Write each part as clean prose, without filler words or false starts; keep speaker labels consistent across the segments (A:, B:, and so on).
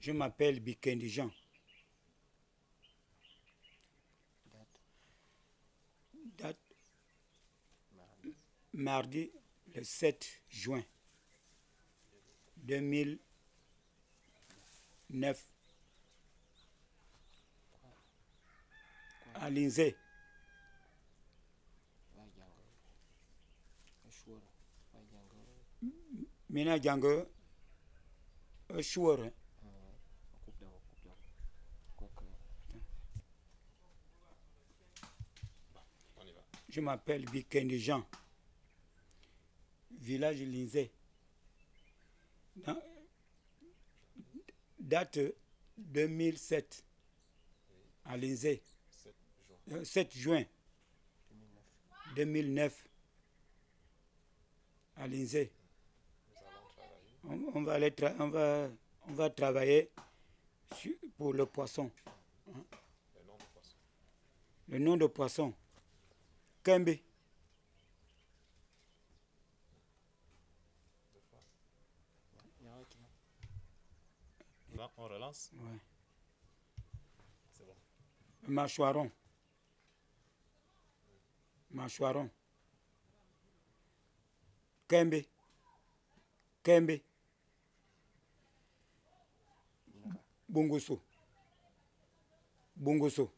A: Je m'appelle Bikendi Jean. Date mardi le 7 juin 2009 à Linzé. Mina Django Chouare. Je m'appelle Bikendi Jean. Village Linzé. Date 2007 à Linzé. 7 juin 2009 à Linzé. On va travailler pour le poisson. Hein? Le nom de poisson. Kembe.
B: On relance?
A: Ouais.
B: C'est bon.
A: Mâchoiron. Mâchoiron. Kembe. Kembe. Bongoso. Bongoso.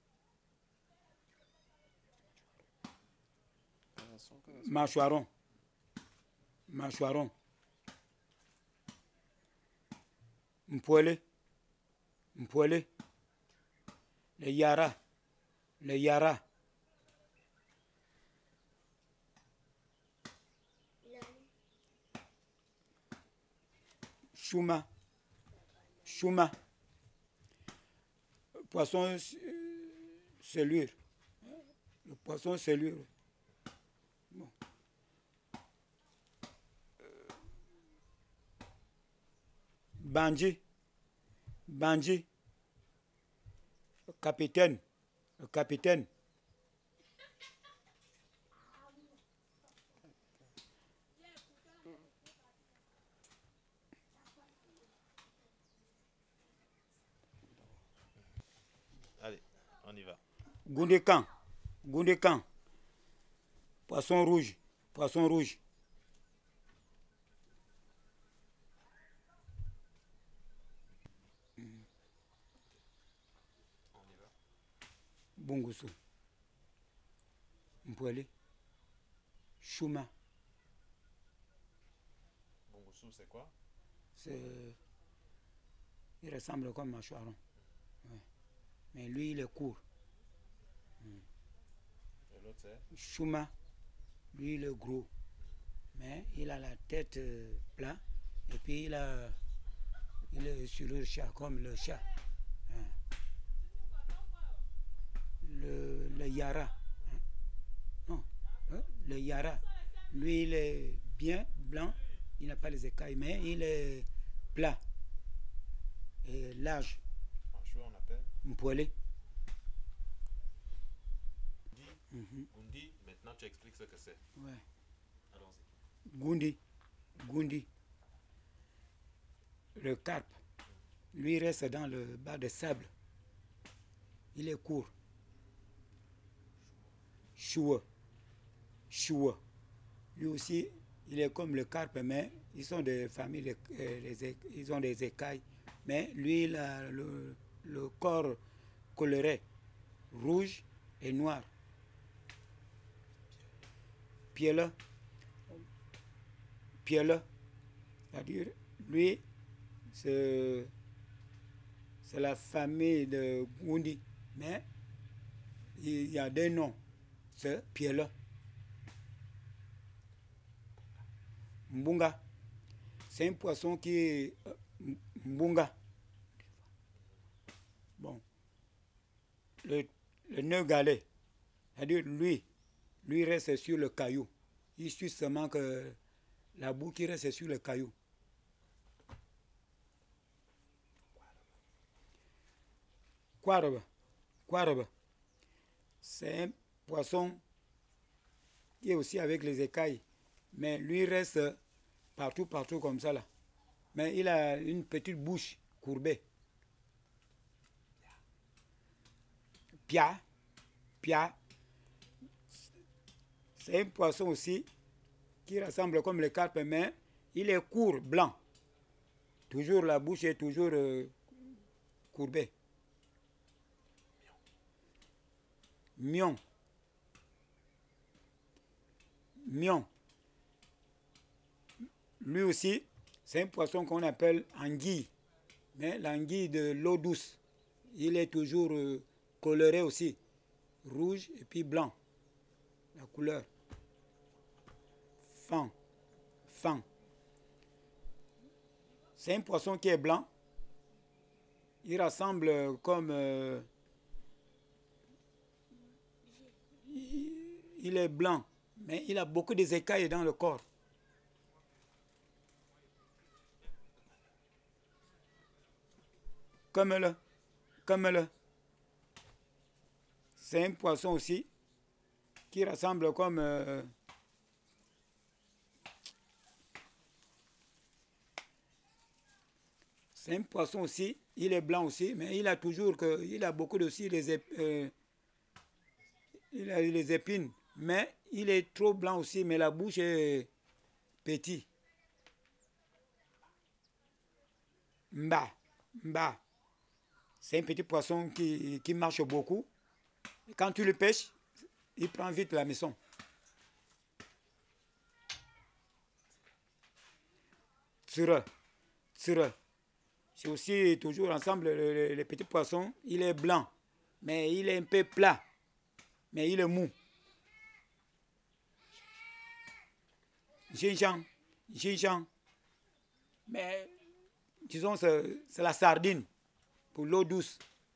A: Mâchoiron. Mâchoiron. Mpoele. Mpoele. Le Yara. Le Yara. Chouma. Chouma. Poisson cellure. Le poisson cellure. Bon. Bandji. Bandji. Le capitaine. Le capitaine.
B: Allez, on y va.
A: Goundekan. Goundekan. Poisson rouge. Poisson rouge.
B: On y va.
A: Bongoso. Mpoele. Chouma.
B: Bongossou, c'est quoi?
A: Il ressemble comme mâchoiron. Ouais. Mais lui, il est court.
B: Et l'autre, c'est?
A: Chouma, lui, il est gros. Mais il a la tête plate. Et puis, il est sur le chat, comme le chat. Hein. Le Yara. Hein. Non, hein? Le Yara. Lui, il est bien blanc. Il n'a pas les écailles, mais il est plat. Et large.
B: En chou, on appelle?
A: Mpoele.
B: Gundi, maintenant tu expliques ce que c'est.
A: Ouais.
B: Allons-y.
A: Gundi. Gundi. Le carpe. Lui reste dans le bas de sable. Il est court. Choua. Choua. Lui aussi, il est comme le carpe, mais ils sont des familles, ils ont des écailles. Mais lui, il a le corps coloré, rouge et noir. Piela. Piela. C'est-à-dire, lui, c'est la famille de Gundi. Mais il y a des noms. C'est Piela. Mbunga. C'est un poisson qui est Mbunga. Bon. Le nœud galet. C'est-à-dire, lui reste sur le caillou. Il suit seulement que la boue qui reste sur le caillou. Kwaraba. Kwaraba. C'est un poisson qui est aussi avec les écailles. Mais lui reste partout comme ça là. Mais il a une petite bouche courbé. Pia, pia, c'est un poisson aussi qui ressemble comme le carpe, mais il est court, blanc. Toujours la bouche est toujours courbée. Mion. Mion. Lui aussi, c'est un poisson qu'on appelle anguille. Mais l'anguille de l'eau douce, il est toujours coloré aussi. Rouge et puis blanc. La couleur. Fan. Fan. C'est un poisson qui est blanc. Il ressemble comme... il est blanc, mais il a beaucoup de écailles dans le corps. Comme le. Comme le. C'est un poisson aussi qui ressemble comme... c'est un poisson aussi, il est blanc aussi, mais il a toujours que, il a beaucoup aussi il a les épines, mais il est trop blanc aussi, mais la bouche est petite. Mba, mba, c'est un petit poisson qui marche beaucoup. Et quand tu le pêches, il prend vite la maison. Tsure, tsure. C'est aussi toujours ensemble le petit poisson. Il est blanc, mais il est un peu plat, mais il est mou. Ginjan, ginjan. Mais disons c'est la sardine pour l'eau douce.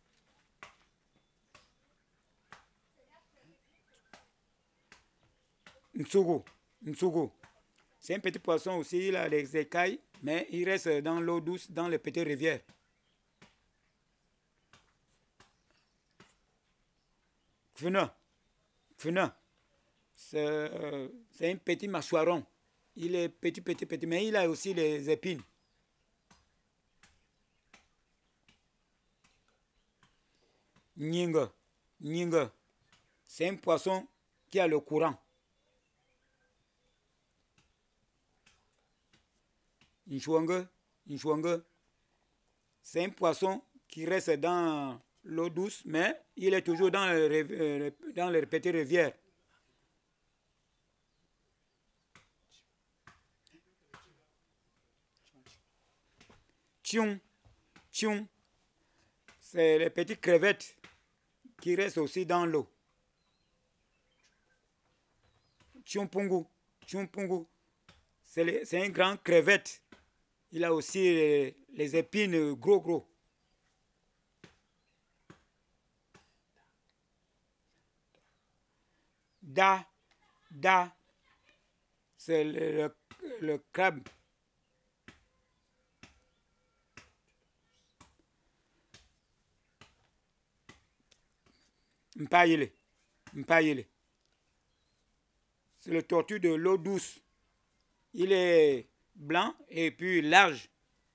A: Ntsugu, ntsugu. C'est un petit poisson aussi, il a les écailles, mais il reste dans l'eau douce, dans les petites rivières. Fena, fena. C'est un petit mâchoiron. Il est petit, petit, petit, mais il a aussi les épines. Nyinga, nyinga. C'est un poisson qui a le courant. Nchouanga, nchouanga. C'est un poisson qui reste dans l'eau douce, mais il est toujours dans les petites rivières. Tchion, tchion. C'est les petites crevettes qui restent aussi dans l'eau. Tchumpungu, tchumpungu. C'est un grand crevette. Il a aussi les épines gros gros. Da, da. C'est le crabe. Mpaïle, mpaïle. C'est le tortue de l'eau douce. Il est blanc et puis large.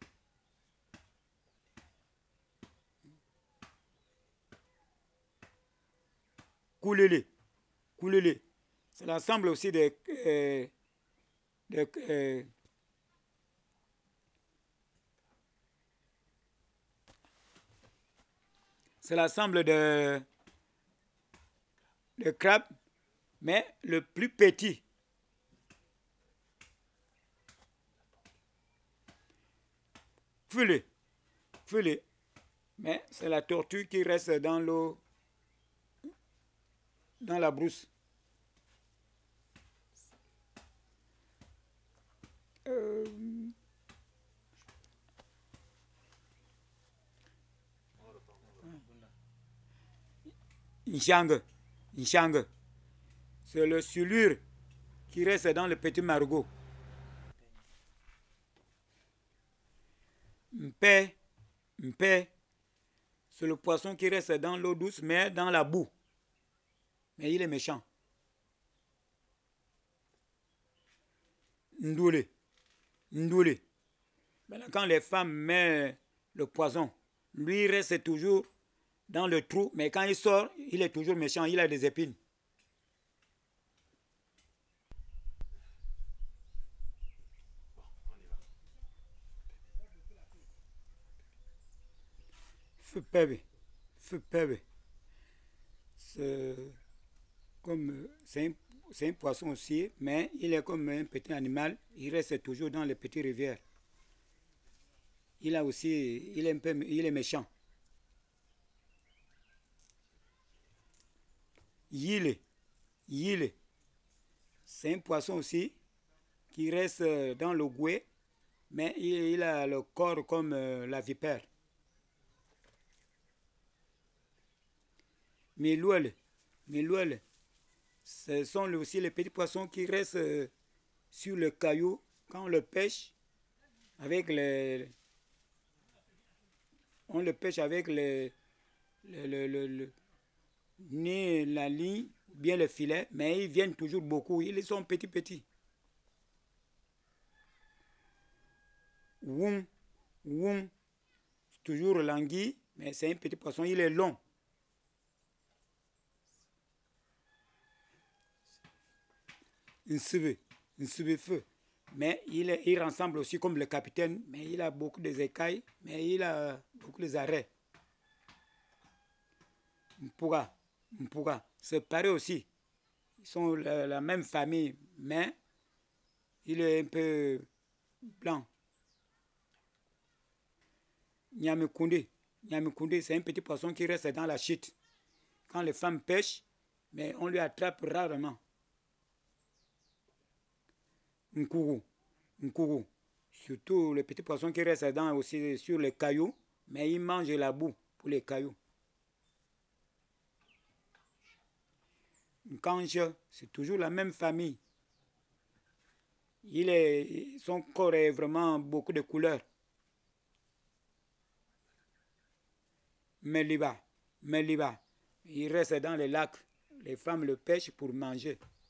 A: Koulele, koulele. C'est l'ensemble aussi c'est l'ensemble de crabes, mais le plus petit. Fule, fule. Mais c'est la tortue qui reste dans l'eau, dans la brousse. Nchang, nchang. C'est le sulure qui reste dans le petit margot. Mpé, mpé. C'est le poisson qui reste dans l'eau douce, mais dans la boue. Mais il est méchant. Ndoulé, ndoulé. Maintenant, quand les femmes mettent le poison. Lui, il reste toujours dans le trou, mais quand il sort, il est toujours méchant, il a des épines.
B: Bon, on y va.
A: Feu pebe, feu pebe. C'est comme c'est un poisson aussi, mais il est comme un petit animal. Il reste toujours dans les petites rivières. Il a aussi, il est un peu, il est méchant. Yile, yile. C'est un poisson aussi qui reste dans le gouet, mais il a le corps comme la vipère. Milouel, milouel. Ce sont aussi les petits poissons qui restent sur le caillou quand on le pêche avec les, on le pêche avec ni la ligne ou bien le filet, mais ils viennent toujours beaucoup. Ils sont petits petits. Woum, woum, toujours l'anguille, mais c'est un petit poisson, il est long. Un feu. Mais il ressemble aussi comme le capitaine, mais il a beaucoup d'écailles, mais il a beaucoup d'arrêts. Mpuga, Mpuga, c'est pareil aussi. Ils sont la même famille, mais il est un peu blanc. Nyamikunde, Nyamikunde, c'est un petit poisson qui reste dans la chute. Quand les femmes pêchent, mais on lui attrape rarement. Nkougou, Nkougou. Surtout les petits poissons qui restent dans, aussi sur les cailloux, mais ils mangent la boue pour les cailloux. Nkanche, c'est toujours la même famille. Son corps est vraiment beaucoup de couleurs. Meliba, Meliba. Il reste dans les lacs. Les femmes le pêchent pour manger.